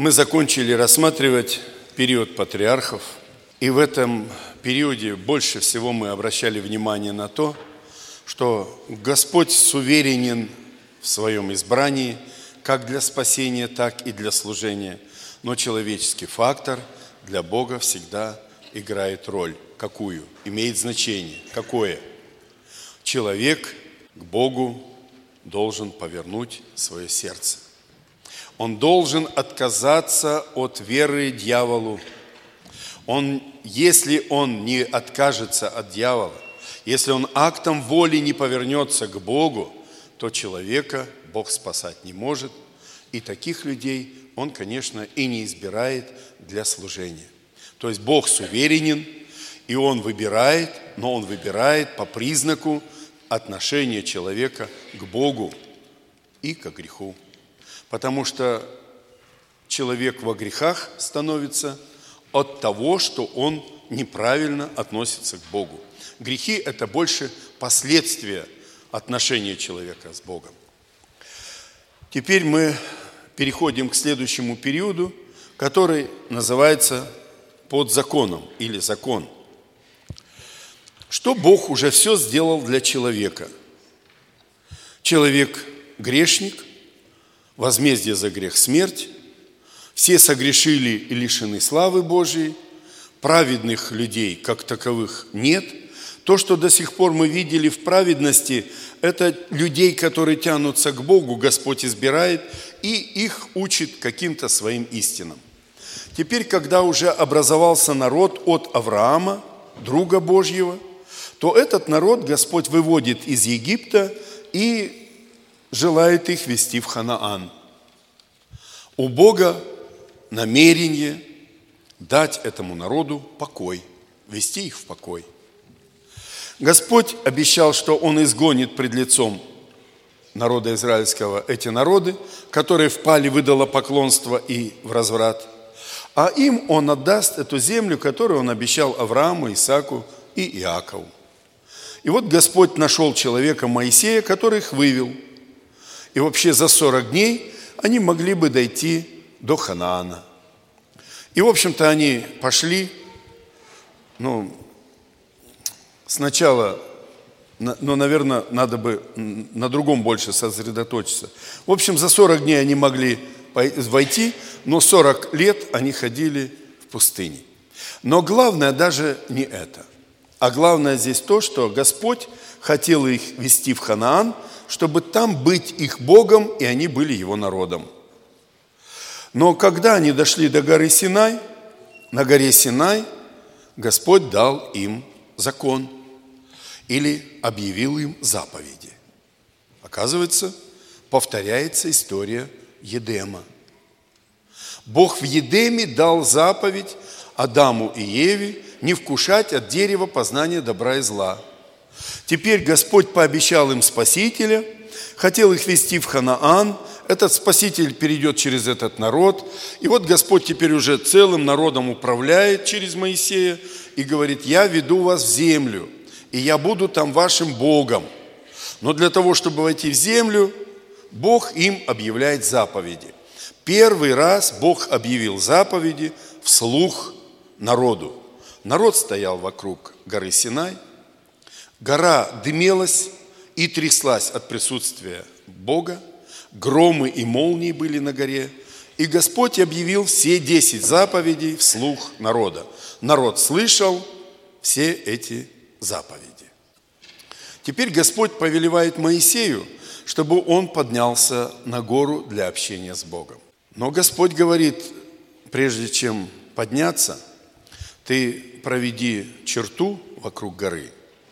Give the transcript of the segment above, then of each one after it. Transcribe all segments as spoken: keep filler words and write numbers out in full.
Мы закончили рассматривать период патриархов, и в этом периоде больше всего мы обращали внимание на то, что Господь суверенен в своем избрании, как для спасения, так и для служения, но человеческий фактор для Бога всегда играет роль. Какую? Имеет значение. Какое? Человек к Богу должен повернуть свое сердце. Он должен отказаться от веры дьяволу. Он, если он не откажется от дьявола, если он актом воли не повернется к Богу, то человека Бог спасать не может. И таких людей он, конечно, и не избирает для служения. То есть Бог суверенен, и Он выбирает, но Он выбирает по признаку отношения человека к Богу и к греху. Потому что человек во грехах становится от того, что он неправильно относится к Богу. Грехи – это больше последствия отношения человека с Богом. Теперь мы переходим к следующему периоду, который называется под законом или закон. Что Бог уже все сделал для человека? Человек грешник, возмездие за грех – смерть. Все согрешили и лишены славы Божией. Праведных людей как таковых нет. То, что до сих пор мы видели в праведности, это людей, которые тянутся к Богу, Господь избирает и их учит каким-то своим истинам. Теперь, когда уже образовался народ от Авраама, друга Божьего, то этот народ Господь выводит из Египта и желает их вести в Ханаан. У Бога намерение дать этому народу покой, вести их в покой. Господь обещал, что Он изгонит пред лицом народа израильского эти народы, которые впали в идолопоклонство и в разврат. А им Он отдаст эту землю, которую Он обещал Аврааму, Исааку и Иакову. И вот Господь нашел человека Моисея, который их вывел. И вообще за сорок дней они могли бы дойти до Ханаана. И, в общем-то, они пошли, ну, сначала, ну, наверное, надо бы на другом больше сосредоточиться. В общем, за сорок дней они могли войти, но сорок лет они ходили в пустыне. Но главное даже не это. А главное здесь то, что Господь хотел их вести в Ханаан, чтобы там быть их Богом, и они были Его народом. Но когда они дошли до горы Синай, на горе Синай Господь дал им закон или объявил им заповеди. Оказывается, повторяется история Едема. Бог в Едеме дал заповедь Адаму и Еве не вкушать от дерева познания добра и зла. Теперь Господь пообещал им Спасителя, хотел их вести в Ханаан. Этот Спаситель перейдет через этот народ. И вот Господь теперь уже целым народом управляет через Моисея и говорит: я веду вас в землю, и я буду там вашим Богом. Но для того, чтобы войти в землю, Бог им объявляет заповеди. Первый раз Бог объявил заповеди вслух народу. Народ стоял вокруг горы Синай. Гора дымелась и тряслась от присутствия Бога. Громы и молнии были на горе. И Господь объявил все десять заповедей вслух народа. Народ слышал все эти заповеди. Теперь Господь повелевает Моисею, чтобы он поднялся на гору для общения с Богом. Но Господь говорит: прежде чем подняться, ты проведи черту вокруг горы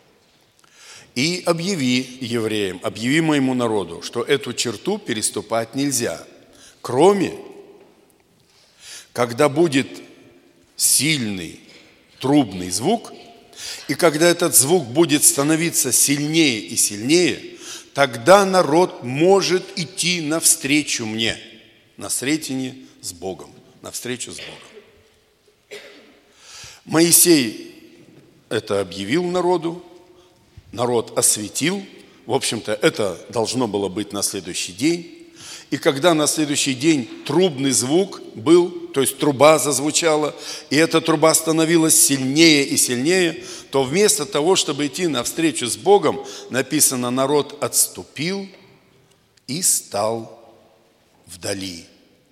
и объяви евреям, объяви моему народу, что эту черту переступать нельзя, кроме когда будет сильный трубный звук, и когда этот звук будет становиться сильнее и сильнее, тогда народ может идти навстречу мне, на сретение с Богом, навстречу с Богом. Моисей это объявил народу, народ осветил. В общем-то, это должно было быть на следующий день. И когда на следующий день трубный звук был, то есть труба зазвучала, и эта труба становилась сильнее и сильнее, то вместо того, чтобы идти навстречу с Богом, написано, народ отступил и стал вдали.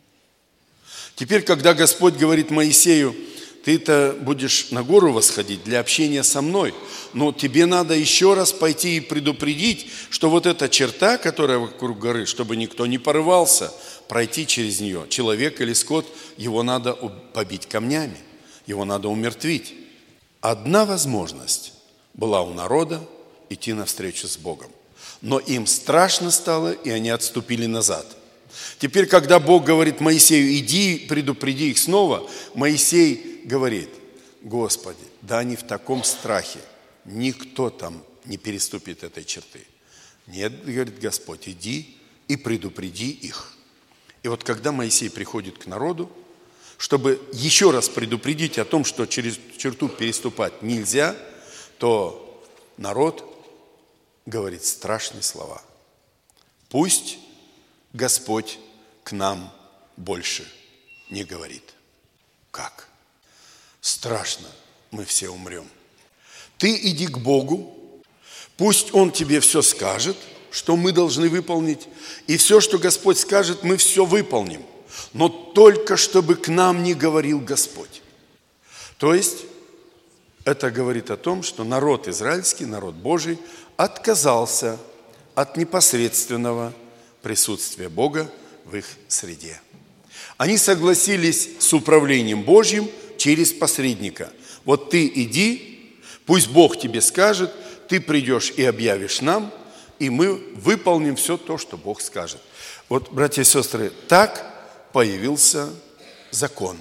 Теперь, когда Господь говорит Моисею, ты-то будешь на гору восходить для общения со мной, но тебе надо еще раз пойти и предупредить, что вот эта черта, которая вокруг горы, чтобы никто не порывался пройти через нее. Человек или скот, его надо побить камнями, его надо умертвить. Одна возможность была у народа идти навстречу с Богом, но им страшно стало, и они отступили назад. Теперь, когда Бог говорит Моисею, иди, предупреди их снова, Моисей говорит, Господи, да они в таком страхе, никто там не переступит этой черты. Нет, говорит Господь, иди и предупреди их. И вот когда Моисей приходит к народу, чтобы еще раз предупредить о том, что через черту переступать нельзя, то народ говорит страшные слова. Пусть Господь к нам больше не говорит. Как? Страшно, мы все умрем. Ты иди к Богу, пусть Он тебе все скажет, что мы должны выполнить, и все, что Господь скажет, мы все выполним. Но только чтобы к нам не говорил Господь. То есть, это говорит о том, что народ израильский, народ Божий, отказался от непосредственного присутствия Бога в их среде. Они согласились с управлением Божьим через посредника. Вот ты иди, пусть Бог тебе скажет, ты придешь и объявишь нам, и мы выполним все то, что Бог скажет. Вот, братья и сестры, так появился закон.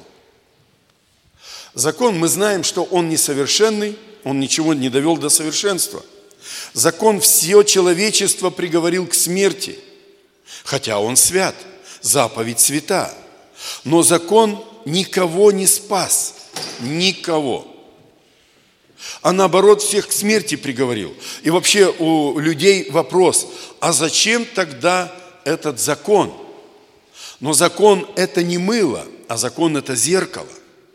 Закон, мы знаем, что он несовершенный, он ничего не довел до совершенства. Закон все человечество приговорил к смерти, хотя он свят, заповедь свята. Но закон никого не спас, никого. А наоборот, всех к смерти приговорил. И вообще у людей вопрос, а зачем тогда этот закон? Но закон – это не мыло, а закон – это зеркало.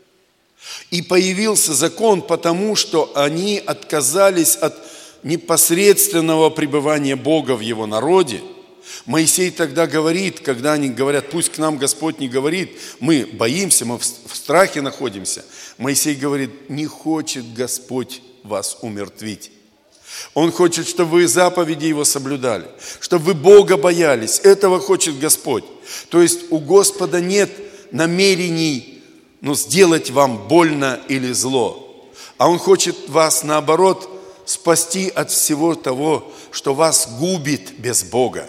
И появился закон, потому что они отказались от непосредственного пребывания Бога в его народе. Моисей тогда говорит, когда они говорят, пусть к нам Господь не говорит, мы боимся, мы в страхе находимся. Моисей говорит, не хочет Господь вас умертвить. Он хочет, чтобы вы заповеди Его соблюдали, чтобы вы Бога боялись. Этого хочет Господь. То есть у Господа нет намерений, ну, сделать вам больно или зло. А Он хочет вас, наоборот, спасти от всего того, что вас губит без Бога.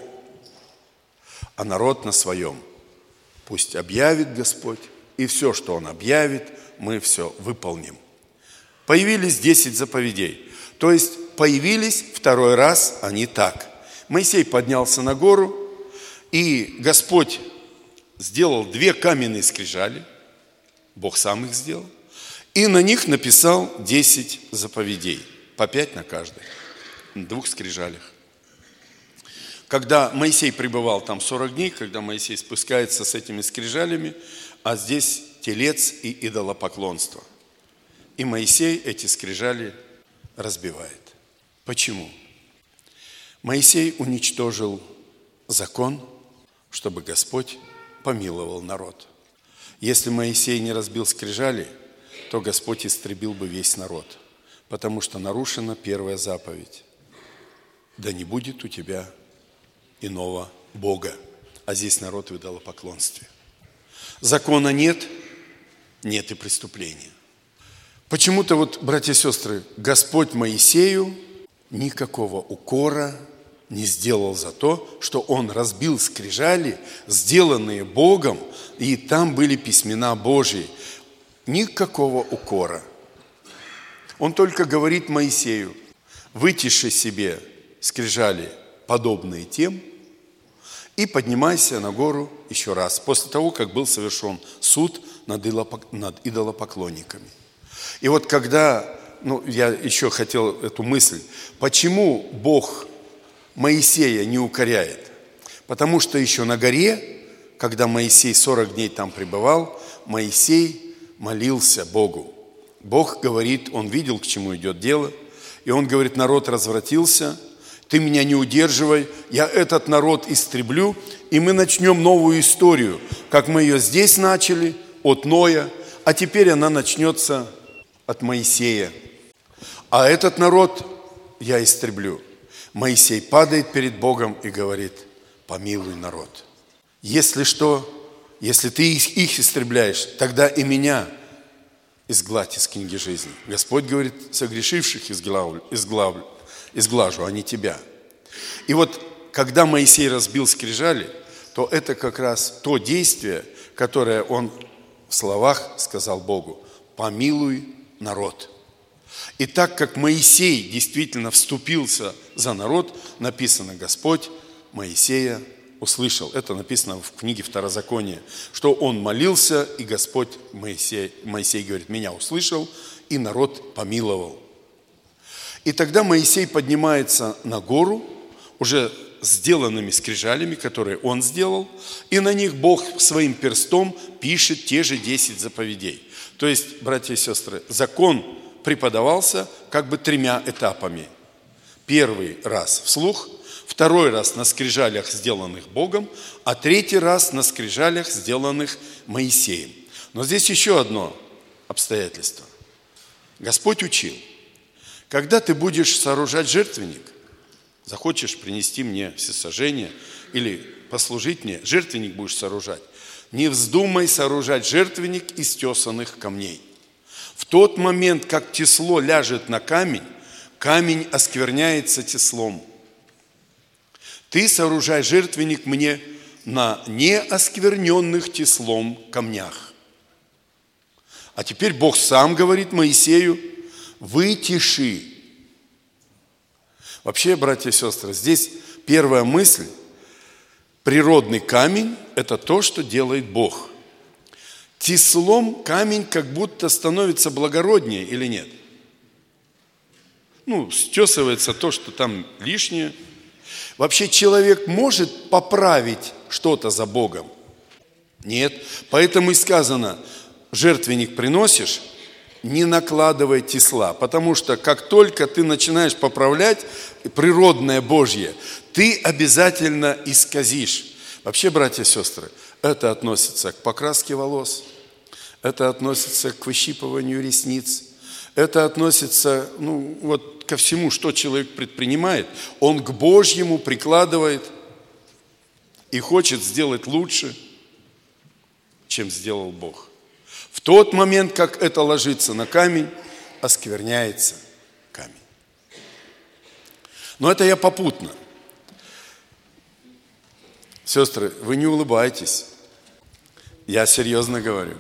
А народ на своем пусть объявит Господь, и все, что Он объявит, мы все выполним. Появились десять заповедей. То есть появились второй раз они так. Моисей поднялся на гору, и Господь сделал две каменные скрижали, Бог сам их сделал, и на них написал десять заповедей, по пять на каждой, на двух скрижалях. Когда Моисей пребывал там сорок дней, когда Моисей спускается с этими скрижалями, а здесь телец и идолопоклонство. И Моисей эти скрижали разбивает. Почему? Моисей уничтожил закон, чтобы Господь помиловал народ. Если Моисей не разбил скрижали, то Господь истребил бы весь народ, потому что нарушена первая заповедь. Да не будет у тебя иного Бога. А здесь народ в идолопоклонстве. Закона нет, нет и преступления. Почему-то вот, братья и сестры, Господь Моисею никакого укора не сделал за то, что он разбил скрижали, сделанные Богом, и там были письмена Божьи. Никакого укора. Он только говорит Моисею, вытиши себе скрижали, подобные тем, и поднимайся на гору еще раз, после того, как был совершен суд над идолопоклонниками. И вот когда, ну, я еще хотел эту мысль, почему Бог Моисея не укоряет? Потому что еще на горе, когда Моисей сорок дней там пребывал, Моисей молился Богу. Бог говорит, он видел, к чему идет дело, и он говорит: народ развратился, ты меня не удерживай, я этот народ истреблю, и мы начнем новую историю, как мы ее здесь начали, от Ноя, а теперь она начнется от Моисея. А этот народ я истреблю. Моисей падает перед Богом и говорит: помилуй народ. Если что, если ты их истребляешь, тогда и меня изгладь из книги жизни. Господь говорит: согрешивших изглавлю, изглавлю, изглажу, а не тебя. И вот, когда Моисей разбил скрижали, то это как раз то действие, которое он в словах сказал Богу: помилуй народ. И так как Моисей действительно вступился за народ, написано: Господь Моисея услышал. Это написано в книге Второзакония, что он молился, и Господь Моисей, Моисей говорит: меня услышал, и народ помиловал. И тогда Моисей поднимается на гору, уже сделанными скрижалями, которые он сделал, и на них Бог своим перстом пишет те же десять заповедей. То есть, братья и сестры, закон преподавался как бы тремя этапами. Первый раз вслух, второй раз на скрижалях, сделанных Богом, а третий раз на скрижалях, сделанных Моисеем. Но здесь еще одно обстоятельство. Господь учил: когда ты будешь сооружать жертвенник, захочешь принести мне всесожжение или послужить мне, жертвенник будешь сооружать, не вздумай сооружать жертвенник из тесанных камней. В тот момент, как тесло ляжет на камень, камень оскверняется теслом. Ты сооружай жертвенник мне на неоскверненных теслом камнях. А теперь Бог сам говорит Моисею: вытиши. Вообще, братья и сестры, здесь первая мысль: природный камень – это то, что делает Бог. Теслом камень как будто становится благороднее или нет? Ну, стесывается то, что там лишнее. Вообще человек может поправить что-то за Богом? Нет. Поэтому и сказано: жертвенник приносишь, не накладывай тесла. Потому что как только ты начинаешь поправлять природное Божье, ты обязательно исказишь. Вообще, братья и сестры, это относится к покраске волос, это относится к выщипыванию ресниц, это относится, ну, вот ко всему, что человек предпринимает. Он к Божьему прикладывает и хочет сделать лучше, чем сделал Бог. В тот момент, как это ложится на камень, оскверняется камень. Но это я попутно. Сестры, вы не улыбайтесь. Я серьезно говорю.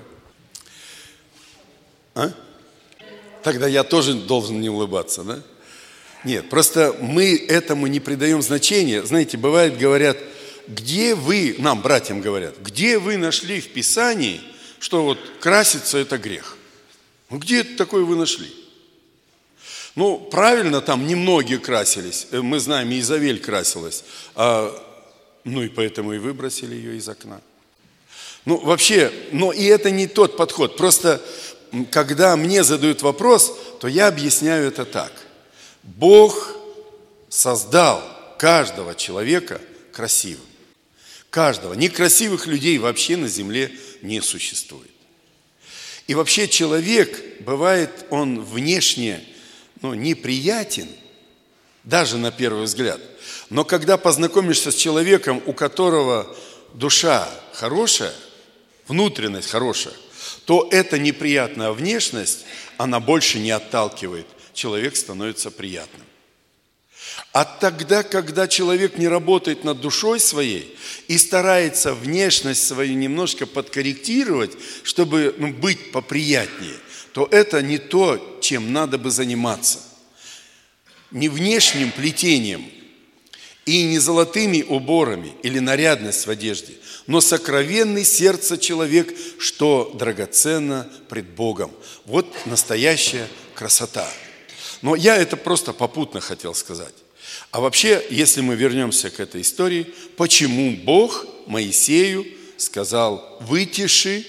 А? Тогда я тоже должен не улыбаться, да? Нет, просто мы этому не придаем значения. Знаете, бывает, говорят: где вы, нам, братьям говорят, где вы нашли в Писании, что вот краситься – это грех? Ну, где это такое вы нашли? Ну, правильно, там немногие красились. Мы знаем, Иезавель красилась. А, ну, и поэтому и выбросили ее из окна. Ну, вообще, но и это не тот подход. Просто, когда мне задают вопрос, то я объясняю это так. Бог создал каждого человека красивым. Каждого. Некрасивых людей вообще на земле не существует. И вообще человек, бывает, он внешне, ну, неприятен, даже на первый взгляд. Но когда познакомишься с человеком, у которого душа хорошая, внутренность хорошая, то эта неприятная внешность, она больше не отталкивает. Человек становится приятным. А тогда, когда человек не работает над душой своей и старается внешность свою немножко подкорректировать, чтобы, ну, быть поприятнее, то это не то, чем надо бы заниматься. Не внешним плетением и не золотыми уборами или нарядность в одежде, но сокровенный сердце человек, что драгоценно пред Богом. Вот настоящая красота. Но я это просто попутно хотел сказать. А вообще, если мы вернемся к этой истории, почему Бог Моисею сказал: вытиши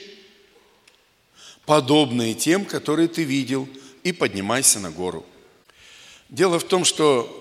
подобные тем, которые ты видел, и поднимайся на гору. Дело в том, что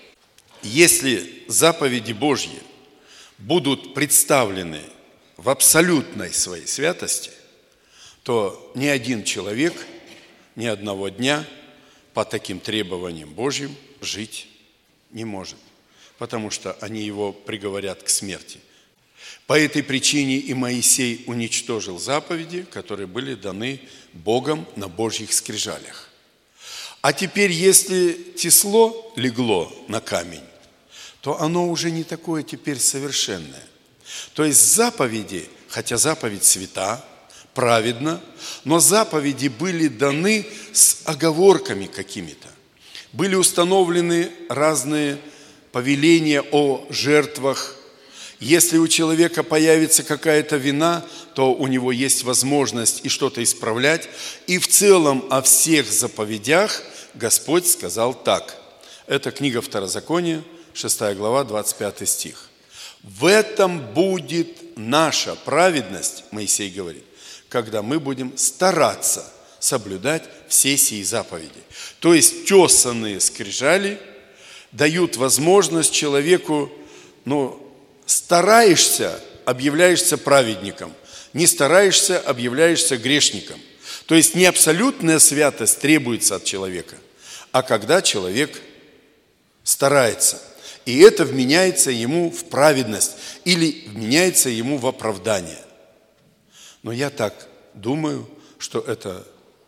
если заповеди Божьи будут представлены в абсолютной своей святости, то ни один человек ни одного дня по таким требованиям Божьим жить не может, потому что они его приговорят к смерти. По этой причине и Моисей уничтожил заповеди, которые были даны Богом на Божьих скрижалях. А теперь, если тесло легло на камень, то оно уже не такое теперь совершенное. То есть заповеди, хотя заповедь свята, праведна, но заповеди были даны с оговорками какими-то. Были установлены разные повеления о жертвах. Если у человека появится какая-то вина, то у него есть возможность и что-то исправлять. И в целом о всех заповедях Господь сказал так. Это книга Второзакония, шестая глава, двадцать пятый стих. В этом будет наша праведность, Моисей говорит, когда мы будем стараться соблюдать все сии заповеди. То есть тесанные скрижали дают возможность человеку, ну, стараешься, объявляешься праведником, не стараешься, объявляешься грешником. То есть не абсолютная святость требуется от человека, а когда человек старается. И это вменяется ему в праведность или вменяется ему в оправдание. Но я так думаю, что это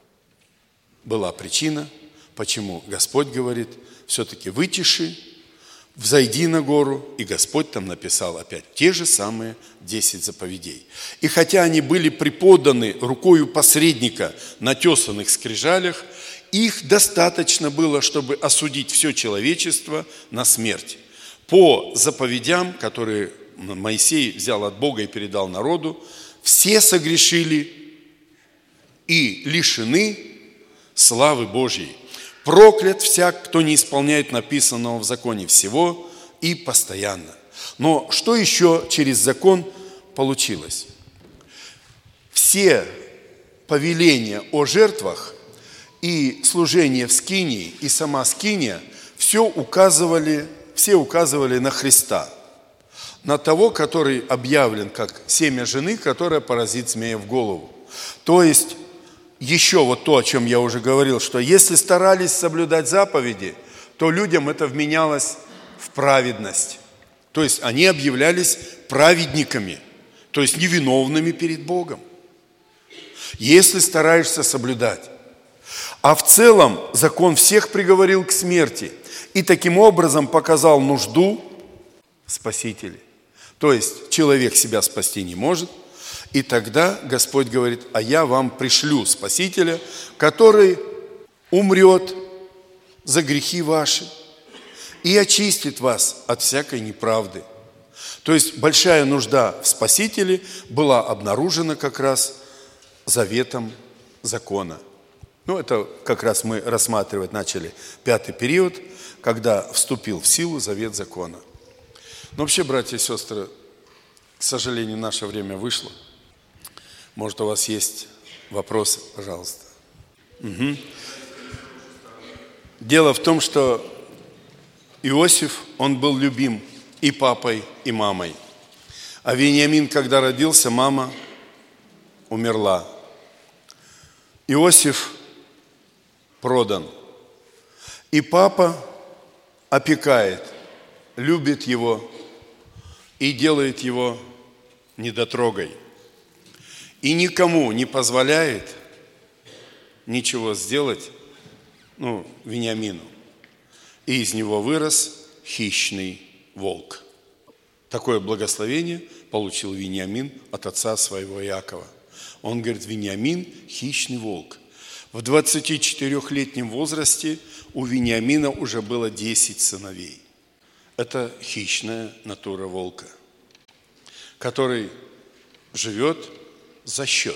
была причина, почему Господь говорит: все-таки вытиши, взойди на гору, и Господь там написал опять те же самые десять заповедей. И хотя они были преподаны рукою посредника на тесаных скрижалях, их достаточно было, чтобы осудить все человечество на смерть. По заповедям, которые Моисей взял от Бога и передал народу, все согрешили и лишены славы Божьей. Проклят всяк, кто не исполняет написанного в законе всего и постоянно. Но что еще через закон получилось? Все повеления о жертвах и служение в скинии, и сама скиния, все указывали, все указывали на Христа, на того, который объявлен как семя жены, которая поразит змея в голову. То есть, еще вот то, о чем я уже говорил, что если старались соблюдать заповеди, то людям это вменялось в праведность. То есть они объявлялись праведниками, то есть невиновными перед Богом, если стараешься соблюдать. А в целом закон всех приговорил к смерти и таким образом показал нужду в Спасителе. То есть человек себя спасти не может. И тогда Господь говорит: а я вам пришлю Спасителя, который умрет за грехи ваши и очистит вас от всякой неправды. То есть большая нужда в Спасителе была обнаружена как раз заветом закона. Ну, это как раз мы рассматривать начали пятый период, когда вступил в силу завет закона. Но вообще, братья и сестры, к сожалению, наше время вышло. Может, у вас есть вопросы? Пожалуйста. Угу. Дело в том, что Иосиф, он был любим и папой, и мамой. А Вениамин, когда родился, мама умерла. Иосиф продан. И папа опекает, любит его и делает его недотрогой. И никому не позволяет ничего сделать, ну, Вениамину. И из него вырос хищный волк. Такое благословение получил Вениамин от отца своего Иакова. Он говорит: Вениамин – хищный волк. В двадцатичетырёхлетнем возрасте у Вениамина уже было десять сыновей. Это хищная натура волка, который живет за счет.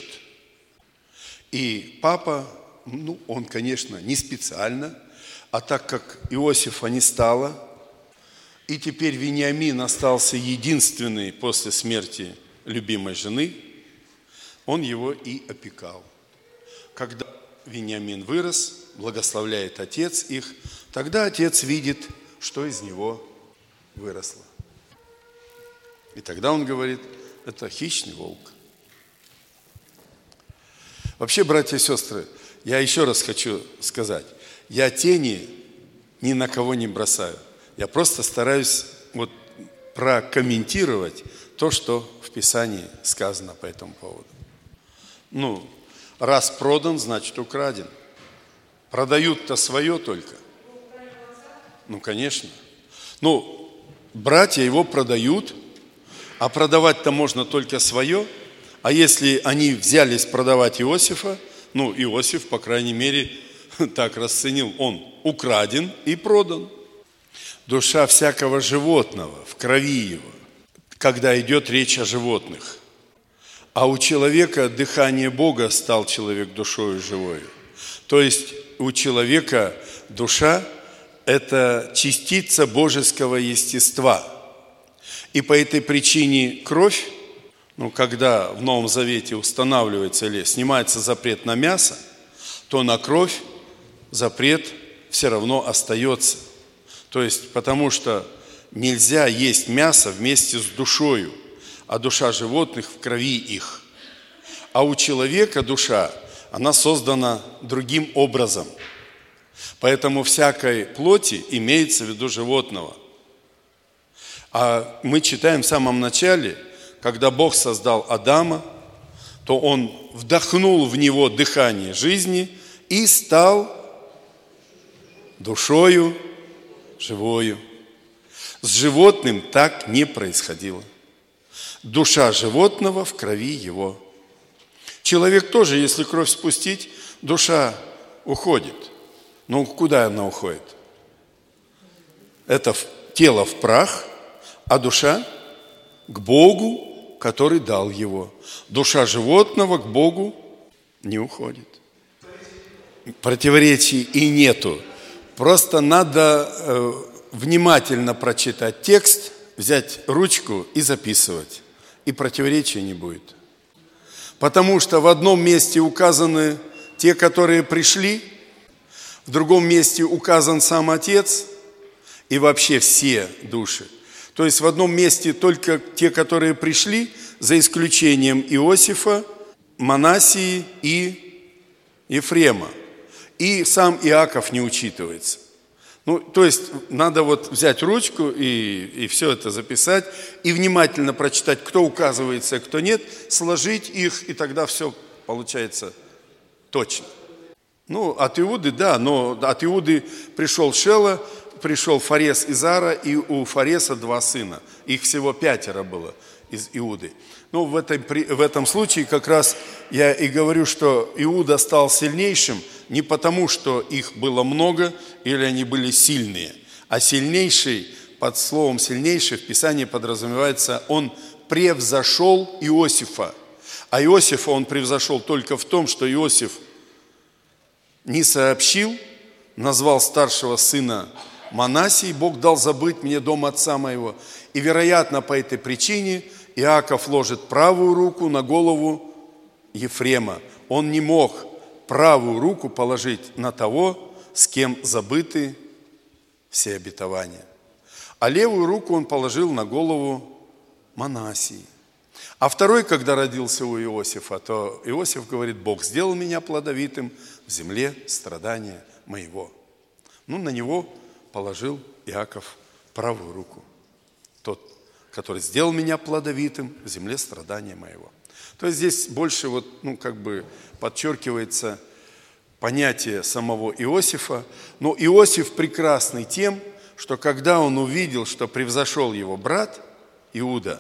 И папа, ну, он, конечно, не специально, а так как Иосифа не стало, И теперь Вениамин остался единственный после смерти любимой жены. Он его и опекал. Когда Вениамин вырос, благословляет отец их, тогда отец видит, что из него выросло. И тогда он говорит, это хищный волк. Вообще, братья и сестры, я еще раз хочу сказать, я тени ни на кого не бросаю. Я просто стараюсь вот прокомментировать то, что в Писании сказано по этому поводу. Ну, раз продан, значит украден. Продают-то свое только. Ну, конечно. Ну, братья его продают, а продавать-то можно только свое. А если они взялись продавать Иосифа, ну, Иосиф, по крайней мере, так расценил, он украден и продан. Душа всякого животного в крови его, когда идет речь о животных. А у человека дыхание Бога стал человек душою живою. То есть у человека душа – это частица божеского естества. И по этой причине кровь, ну, когда в Новом Завете устанавливается или снимается запрет на мясо, то на кровь запрет все равно остается. То есть, потому что нельзя есть мясо вместе с душою, а душа животных в крови их. А у человека душа, она создана другим образом. Поэтому всякой плоти имеется в виду животного. А мы читаем в самом начале, когда Бог создал Адама, то Он вдохнул в него дыхание жизни и стал душою живою. С животным так не происходило. Душа животного в крови его. Человек тоже, если кровь спустить, душа уходит. Ну, куда она уходит? Это тело в прах, а душа к Богу, который дал его. Душа животного к Богу не уходит. Противоречий и нету. Просто надо э, внимательно прочитать текст, взять ручку и записывать. И противоречия не будет. Потому что в одном месте указаны те, которые пришли, в другом месте указан сам Отец и вообще все души. То есть в одном месте только те, которые пришли, за исключением Иосифа, Манассии и Ефрема. И сам Иаков не учитывается. Ну, то есть надо вот взять ручку и, и все это записать, и внимательно прочитать, кто указывается, кто нет, сложить их, и тогда все получается точно. Ну, от Иуды, да, но от Иуды пришел Шела, пришел Фарес и Зара, и у Фареса два сына. Их всего пятеро было из Иуды. Ну, в этом, в этом случае как раз я и говорю, что Иуда стал сильнейшим не потому, что их было много или они были сильные, а сильнейший, под словом сильнейший в Писании подразумевается, он превзошел Иосифа. А Иосифа он превзошел только в том, что Иосиф не сообщил, назвал старшего сына Манассией, Бог дал забыть мне дом отца моего. И, вероятно, по этой причине Иаков ложит правую руку на голову Ефрема. Он не мог правую руку положить на того, с кем забыты все обетования. А левую руку он положил на голову Манассии. А второй, когда родился у Иосифа, то Иосиф говорит: Бог сделал меня плодовитым в земле страдания моего. Ну, на него положил Иаков правую руку. Тот, который сделал меня плодовитым в земле страдания моего. То есть здесь больше вот, ну, как бы подчеркивается понятие самого Иосифа. Но Иосиф прекрасный тем, что когда он увидел, что превзошел его брат Иуда,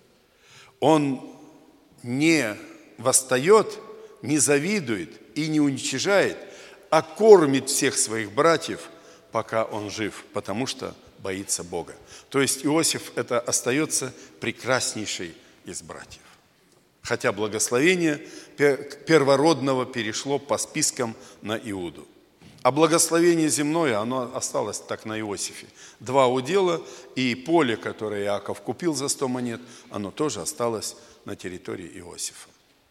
он не восстает, не завидует и не уничижает, а кормит всех своих братьев, пока он жив, потому что боится Бога. То есть Иосиф это остается прекраснейший из братьев. Хотя благословение первородного перешло по спискам на Иуду. А благословение земное, оно осталось так на Иосифе. Два удела и поле, которое Иаков купил за сто монет, оно тоже осталось на территории Иосифа.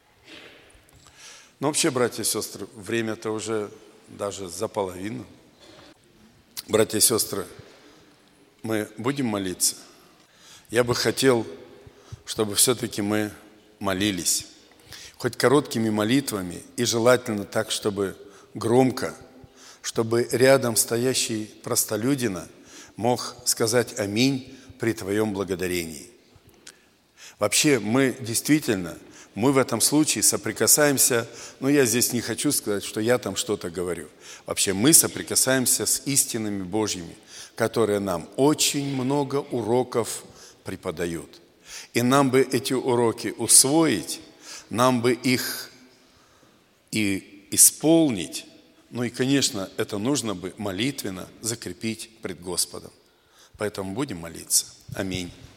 Но вообще, братья и сестры, время-то уже даже за половину. Братья и сестры, мы будем молиться? Я бы хотел, чтобы все-таки мы молились. Хоть короткими молитвами и желательно так, чтобы громко, чтобы рядом стоящий простолюдина мог сказать «Аминь» при твоем благодарении. Вообще мы действительно, мы в этом случае соприкасаемся, но я здесь не хочу сказать, что я там что-то говорю. Вообще мы соприкасаемся с истинами Божьими, которые нам очень много уроков преподают. И нам бы эти уроки усвоить, нам бы их и исполнить. Ну и, конечно, это нужно бы молитвенно закрепить пред Господом. Поэтому будем молиться. Аминь.